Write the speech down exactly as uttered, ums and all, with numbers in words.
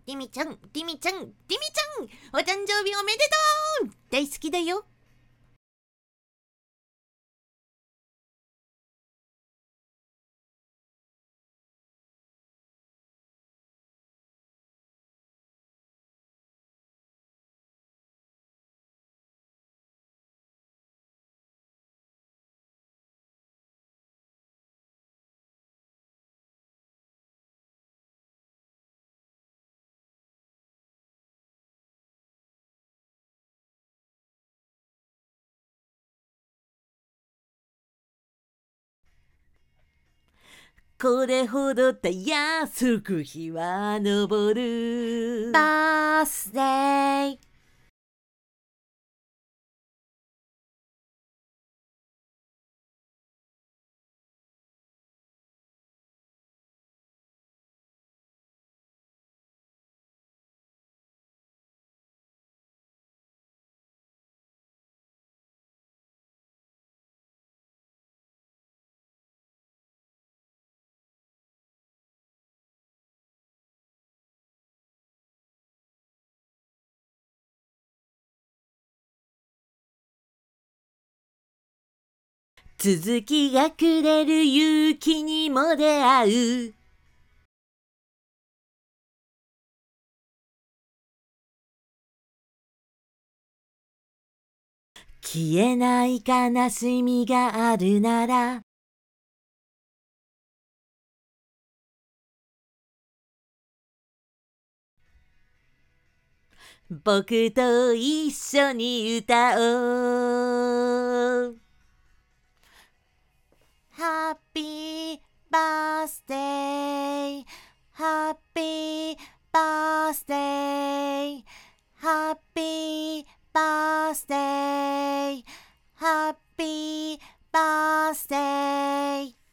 ティミちゃん、ティミちゃん、ティミちゃん、お誕生日おめでとう。大好きだよ。これほどたやすく日は昇る。バースデー。続きがくれる勇気にも出会う。消えない悲しみがあるなら、僕と一緒に歌おう。Happy birthday, Happy birthday, Happy birthday, Happy birthday.